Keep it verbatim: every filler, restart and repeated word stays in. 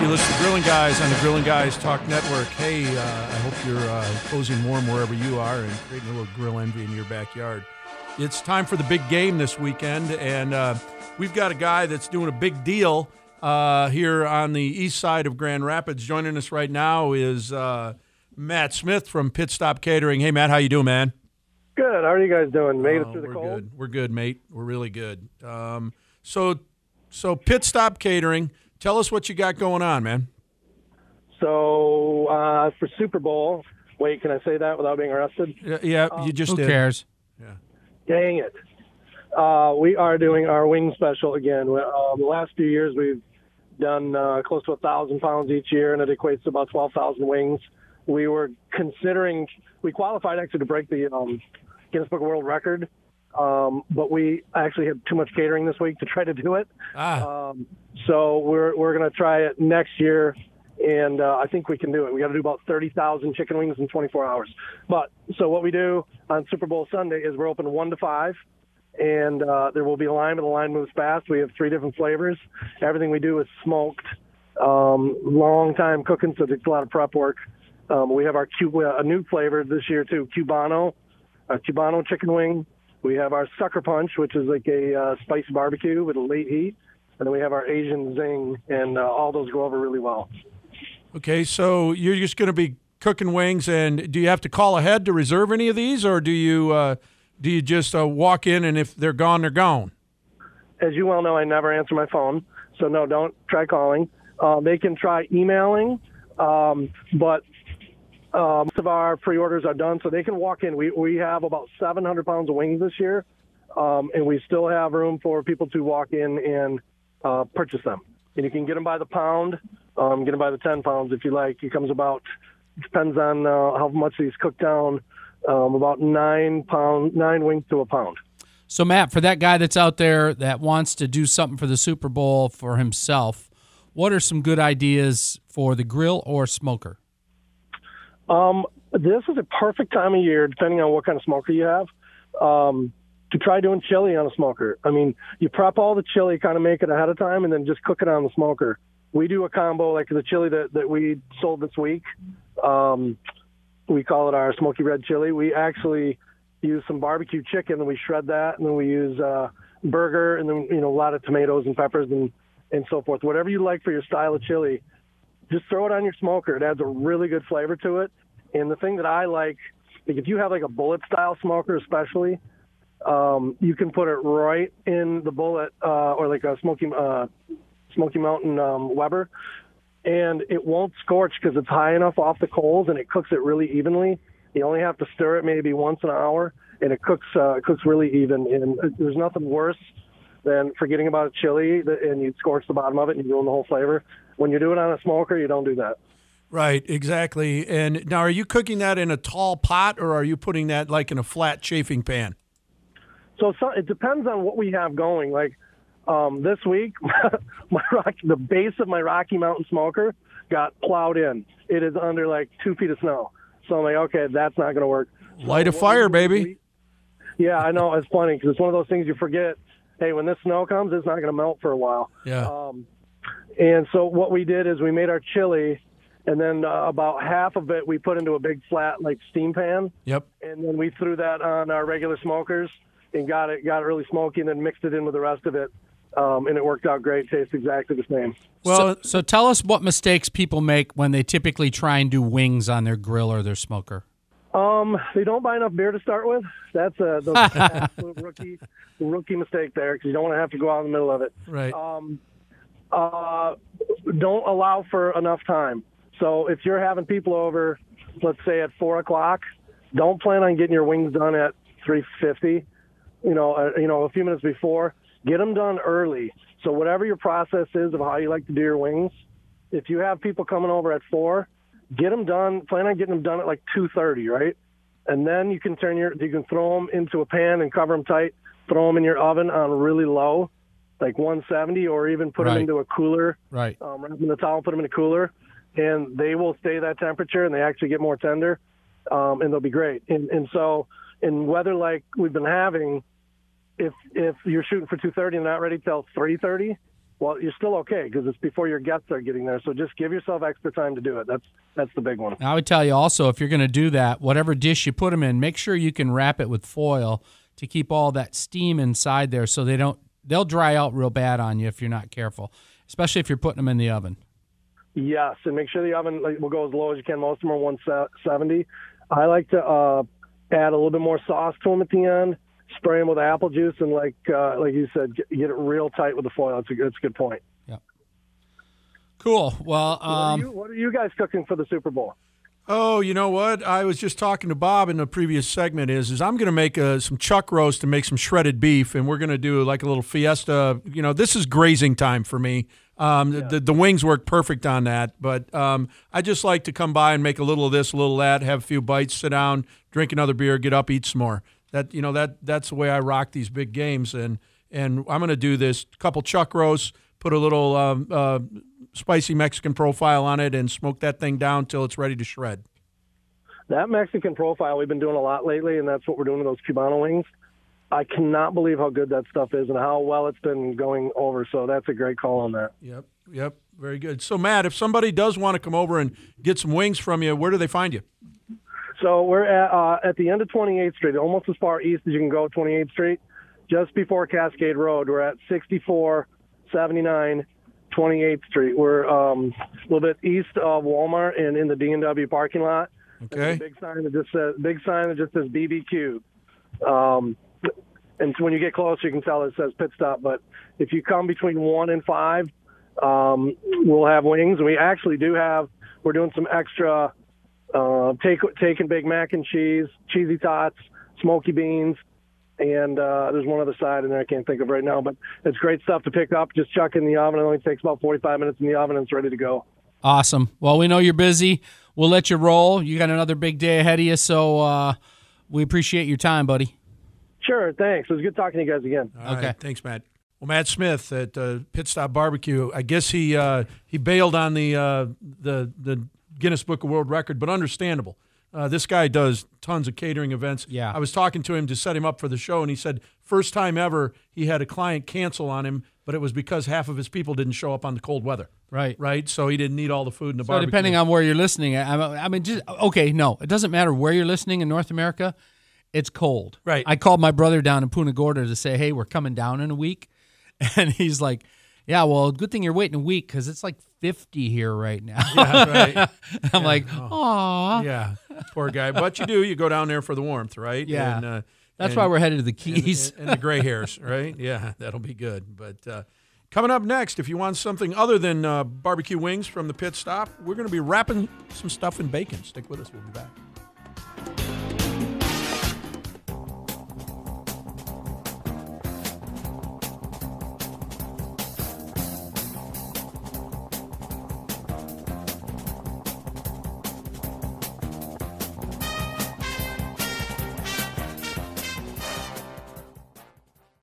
You listen to Grilling Guys on the Grilling Guys Talk Network. Hey, uh, I hope you're uh, closing warm wherever you are and creating a little grill envy in your backyard. It's time for the big game this weekend, and uh, we've got a guy that's doing a big deal uh, here on the east side of Grand Rapids. Joining us right now is uh, Matt Smith from Pit Stop Catering. Hey, Matt, how you doing, man? Good. How are you guys doing? Made uh, it through the we're cold? Good. We're good, mate. We're really good. Um, so, so Pit Stop Catering. Tell us what you got going on, man. So, uh, for Super Bowl, wait, can I say that without being arrested? Yeah, yeah um, you just Who did. cares? Yeah. Dang it. Uh, we are doing our wing special again. Um, the last few years, we've done uh, close to one thousand pounds each year, and it equates to about twelve thousand wings. We were considering, we qualified actually to break the um, Guinness Book of World Record, um, but we actually had too much catering this week to try to do it. Ah. Um, so we're we're going to try it next year, and uh, I think we can do it. We got to do about thirty thousand chicken wings in twenty-four hours. But so what we do on Super Bowl Sunday is we're open one to five, and uh, there will be a line, but the line moves fast. We have three different flavors. Everything we do is smoked, um, long time cooking, so it's a lot of prep work. Um, we have our Q, a new flavor this year too, Cubano, a Cubano chicken wing. We have our Sucker Punch, which is like a uh, spicy barbecue with a late heat. And then we have our Asian Zing, and uh, all those go over really well. Okay, so you're just going to be cooking wings, and do you have to call ahead to reserve any of these, or do you uh, do you just uh, walk in, and if they're gone, they're gone? As you well know, I never answer my phone, so no, don't try calling. Uh, they can try emailing, um, but uh, most of our pre-orders are done, so they can walk in. We we have about seven hundred pounds of wings this year, um, and we still have room for people to walk in and Uh, purchase them. And you can get them by the pound, um, get them by the ten pounds if you like. It comes about, depends on uh, how much these cook down, um, about nine pound, nine wings to a pound. So, Matt, for that guy that's out there that wants to do something for the Super Bowl for himself, what are some good ideas for the grill or smoker? Um, this is a perfect time of year, depending on what kind of smoker you have. Um, to try doing chili on a smoker. I mean, you prep all the chili, kind of make it ahead of time, and then just cook it on the smoker. We do a combo like the chili that, that we sold this week. Um, we call it our smoky red chili. We actually use some barbecue chicken, and we shred that, and then we use uh, burger, and then you know a lot of tomatoes and peppers and, and so forth. Whatever you like for your style of chili, just throw it on your smoker. It adds a really good flavor to it. And the thing that I like, like if you have like a bullet-style smoker especially, Um, you can put it right in the bullet uh, or like a Smoky uh, Smoky Mountain um, Weber, and it won't scorch because it's high enough off the coals and it cooks it really evenly. You only have to stir it maybe once an hour, and it cooks uh, it cooks really even. And there's nothing worse than forgetting about a chili and you scorch the bottom of it and you ruin the whole flavor. When you do it on a smoker, you don't do that. Right, exactly. And now, are you cooking that in a tall pot, or are you putting that like in a flat chafing pan? So, so it depends on what we have going. Like um, this week, my rock, the base of my Rocky Mountain smoker got plowed in. It is under like two feet of snow. So I'm like, okay, that's not going to work. Light so a fire, we, baby. We, yeah, I know. It's funny because it's one of those things you forget. Hey, when this snow comes, it's not going to melt for a while. Yeah. Um, and so what we did is we made our chili, and then uh, about half of it we put into a big flat like steam pan. Yep. And then we threw that on our regular smokers and got it got it really smoky, and then mixed it in with the rest of it, um, and it worked out great. Tastes exactly the same. Well, so, so tell us what mistakes people make when they typically try and do wings on their grill or their smoker. Um, they don't buy enough beer to start with. That's a the absolute rookie rookie mistake there, because you don't want to have to go out in the middle of it. Right. Um, uh, don't allow for enough time. So if you're having people over, let's say at four o'clock, don't plan on getting your wings done at three fifty. You know, uh, you know, a few minutes before. Get them done early. So whatever your process is of how you like to do your wings, if you have people coming over at four, get them done. Plan on getting them done at like two thirty, right? And then you can turn your, you can throw them into a pan and cover them tight. Throw them in your oven on really low, like one seventy, or even put Right. them into a cooler. Right. Um, wrap them in the towel, put them in a cooler, and they will stay that temperature, and they actually get more tender, um, and they'll be great. And, and so in weather like we've been having, if if you're shooting for two thirty and not ready till three thirty, well, you're still okay because it's before your guests are getting there. So just give yourself extra time to do it. That's that's the big one. I would tell you also, if you're going to do that, whatever dish you put them in, make sure you can wrap it with foil to keep all that steam inside there so they don't they'll dry out real bad on you if you're not careful, especially if you're putting them in the oven. Yes, and make sure the oven like, will go as low as you can. Most of them are one seventy. I like to uh, add a little bit more sauce to them at the end. Spray them with apple juice, and like uh, like you said, get, get it real tight with the foil. That's a, that's a good point. Yeah. Cool. Well, um, what, are you, what are you guys cooking for the Super Bowl? Oh, you know what? I was just talking to Bob in the previous segment. Is is I'm going to make uh, some chuck roast and make some shredded beef, and we're going to do like a little fiesta. You know, this is grazing time for me. Um, yeah. the, the wings work perfect on that, but um, I just like to come by and make a little of this, a little of that, have a few bites, sit down, drink another beer, get up, eat some more. That you know that that's the way I rock these big games, and and I'm going to do this couple chuck roasts, put a little um, uh, spicy Mexican profile on it, and smoke that thing down till it's ready to shred. That Mexican profile we've been doing a lot lately, and that's what we're doing with those Cubano wings. I cannot believe how good that stuff is and how well it's been going over. So that's a great call on that. Yep, yep, very good. So Matt, if somebody does want to come over and get some wings from you, where do they find you? So we're at, uh, at the end of twenty-eighth Street, almost as far east as you can go, twenty-eighth Street, just before Cascade Road. We're at sixty-four seventy-nine twenty-eighth Street. We're um, a little bit east of Walmart and in the D and W parking lot. Okay. There's a big sign that just says big sign that just says B B Q. Um, and so when you get close, you can tell it says pit stop. But if you come between one and five, um, we'll have wings. And we actually do have. We're doing some extra. Uh, take taking Big Mac and cheese, cheesy tots, smoky beans, and uh, there's one other side in there I can't think of right now, but it's great stuff to pick up. Just chuck in the oven. It only takes about forty-five minutes in the oven, and it's ready to go. Awesome. Well, we know you're busy. We'll let you roll. You got another big day ahead of you, so uh, we appreciate your time, buddy. Sure, thanks. It was good talking to you guys again. All okay. Right, thanks, Matt. Well, Matt Smith at uh, Pit Stop Barbecue. I guess he uh, he bailed on the uh, the the. Guinness Book of World Record, but understandable. Uh, this guy does tons of catering events. Yeah. I was talking to him to set him up for the show, and he said first time ever he had a client cancel on him, but it was because half of his people didn't show up on the cold weather. Right. Right? So he didn't eat all the food in the so barbecue. Depending on where you're listening, I, I mean, just okay, no, it doesn't matter where you're listening in North America. It's cold. Right. I called my brother down in Punta Gorda to say, hey, we're coming down in a week. And he's like, yeah, well, good thing you're waiting a week because it's like fifty here right now. Yeah, right. I'm yeah. like, aw. Yeah, poor guy. But you do. You go down there for the warmth, right? Yeah. And, uh, That's and, why we're headed to the Keys. And, and, and the gray hairs, right? Yeah, that'll be good. But uh, coming up next, if you want something other than uh, barbecue wings from the Pit Stop, we're going to be wrapping some stuff in bacon. Stick with us. We'll be back.